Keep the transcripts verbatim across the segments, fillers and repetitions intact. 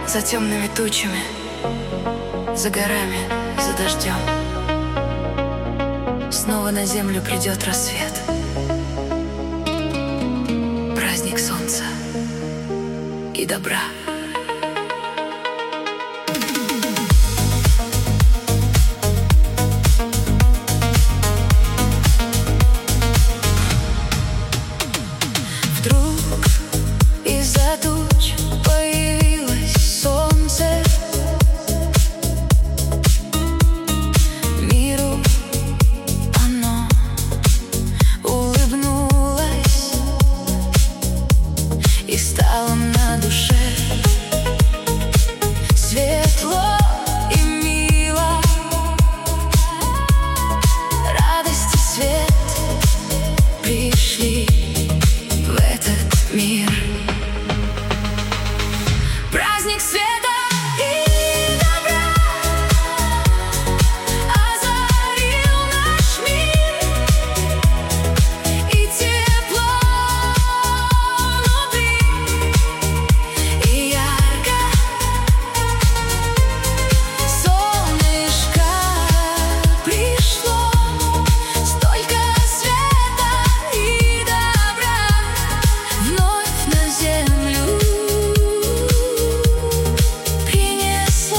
За темными тучами, за горами, за дождем снова на землю придет рассвет. Праздник солнца и добра. Вдруг из-за туч появилось солнце. Миру оно улыбнулось, и стало на душе светло и мило. Радость и свет пришли в этот мир. Праздник света и добра озарил наш мир, и тепло внутри, и ярко солнышко пришло. Столько света и добра вновь на землю принесло.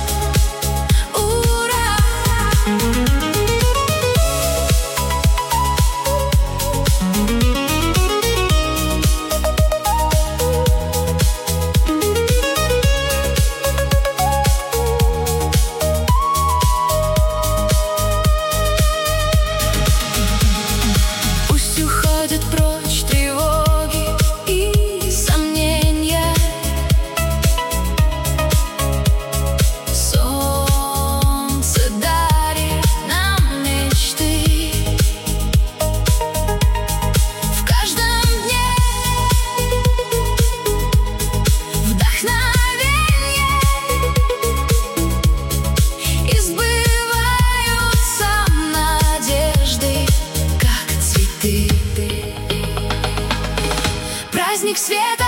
Ура! Пусть уходят прочь тревоги и сомнения. Солнце дарит нам мечты. В каждом дне вдохновение, и сбываются надежды, как цветы. Праздник света